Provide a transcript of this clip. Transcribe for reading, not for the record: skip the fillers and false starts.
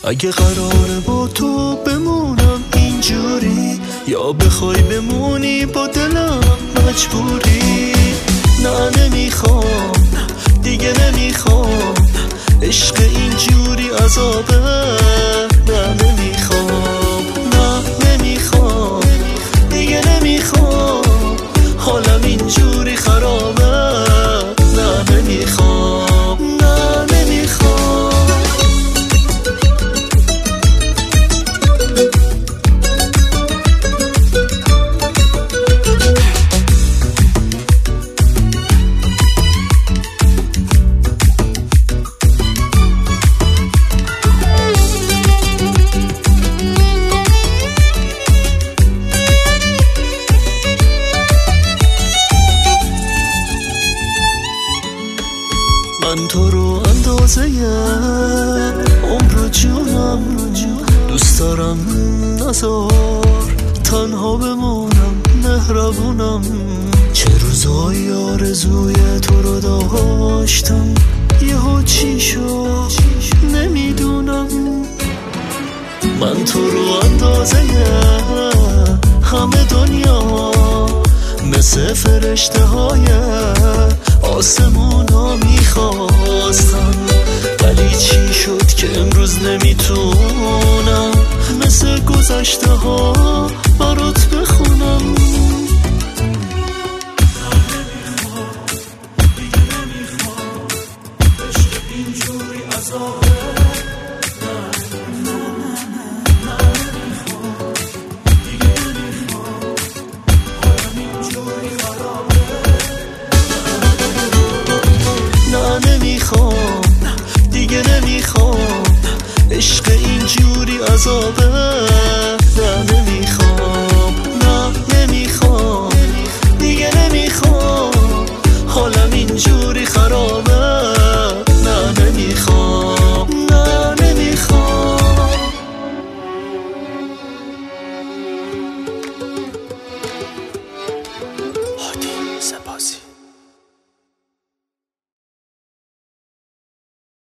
اگه قراره با تو بمونم اینجوری، یا بخوای بمونی با دلم مجبوری. نه نمیخوام دیگه، نمیخوام عشق اینجوری عذابه. نه نمیخوام، نه نمیخوام دیگه، نمیخوام حالم اینجوری خرابه. نه نمیخوام، نه نمیخوام. من تو رو اندازه عمر و جونم دوست دارم، نذار تنها بمونم، مهربونم. چه روزایی آرزوی تو رو داشتم، یهو چی شد نمیدونم. من تو رو اندازه همه دنیا مثل فرشته های آسمونا میخواستم، ولی چی شد که امروز نمیتونم مثل گذشته ها برات بخونم. نمیخوام دیگه، نمیخوام عشق اینجوری عذابه.